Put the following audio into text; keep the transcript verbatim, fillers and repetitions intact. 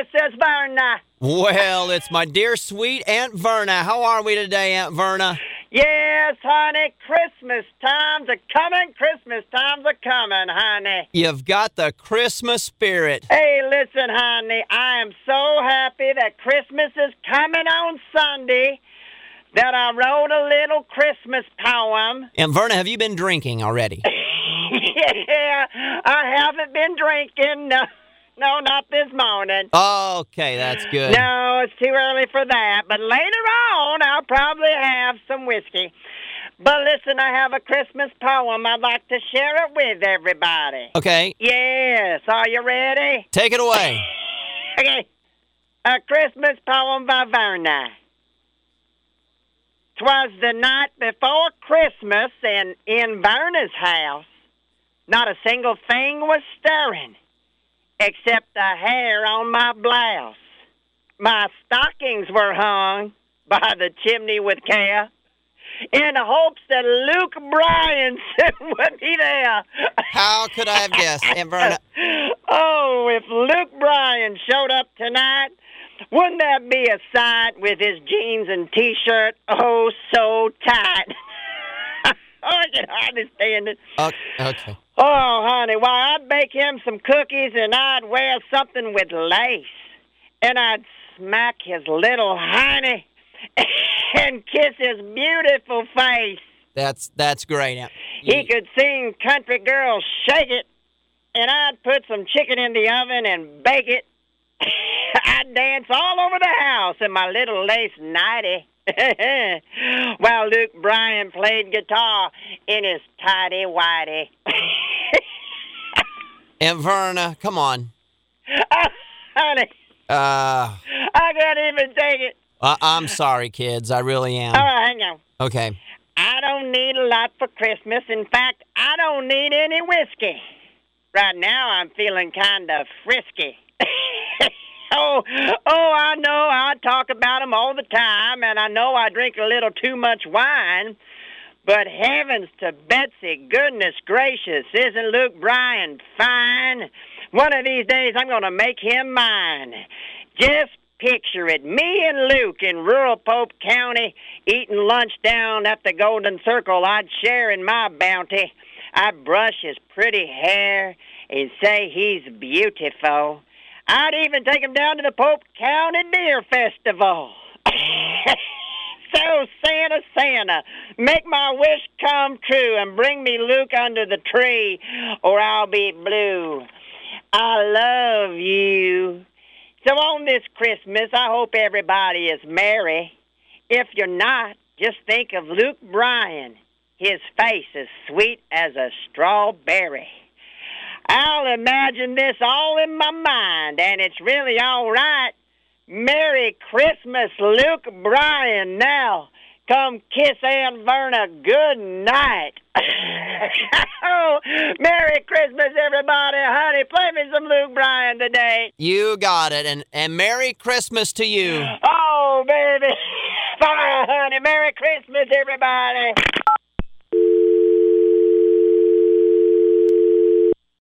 Missus Verna. Well, it's my dear sweet Aunt Verna. How are we today, Aunt Verna? Yes, honey, Christmas times are coming, Christmas times are coming, honey. You've got the Christmas spirit. Hey, listen, honey, I am so happy that Christmas is coming on Sunday that I wrote a little Christmas poem. Aunt Verna, have you been drinking already? Yeah, I haven't been drinking. No, no, not this morning. Okay, that's good. No, it's too early for that. But later on, I'll probably have some whiskey. But listen, I have a Christmas poem I'd like to share it with everybody. Okay. Yes, are you ready? Take it away. Okay. A Christmas poem by Verna. 'Twas the night before Christmas, and in Verna's house, not a single thing was stirring, except the hair on my blouse. My stockings were hung by the chimney with care, in the hopes that Luke Bryan would be there. How could I have guessed, Aunt Verna? Oh, if Luke Bryan showed up tonight, wouldn't that be a sight with his jeans and T-shirt oh so tight? Oh, I can hardly stand it. Okay. okay. Oh, honey, why, I'd bake him some cookies and I'd wear something with lace. And I'd smack his little hiney and kiss his beautiful face. That's that's great, Aunt. He could sing Country Girl Shake It, and I'd put some chicken in the oven and bake it. I'd dance all over the house in my little lace nightie while Luke Bryan played guitar in his tighty-whitey. Aunt Verna, come on. Oh, honey, Uh, I can't even take it. I- I'm sorry, kids. I really am. All right, hang on. Okay. I don't need a lot for Christmas. In fact, I don't need any whiskey. Right now, I'm feeling kind of frisky. oh, oh, I know I talk about 'em all the time, and I know I drink a little too much wine. But heavens to Betsy, goodness gracious, isn't Luke Bryan fine? One of these days, I'm going to make him mine. Just picture it, me and Luke in rural Pope County, eating lunch down at the Golden Circle. I'd share in my bounty. I'd brush his pretty hair and say he's beautiful. I'd even take him down to the Pope County Deer Festival. So, Santa, Santa, make my wish come true and bring me Luke under the tree, or I'll be blue. I love you. So on this Christmas, I hope everybody is merry. If you're not, just think of Luke Bryan. His face is sweet as a strawberry. I'll imagine this all in my mind, and it's really all right. Merry Christmas, Luke Bryan. Now, come kiss Aunt Verna good night. Oh, Merry Christmas, everybody. Honey, play me some Luke Bryan today. You got it. And, and Merry Christmas to you. Oh, baby. Bye, honey. Merry Christmas, everybody.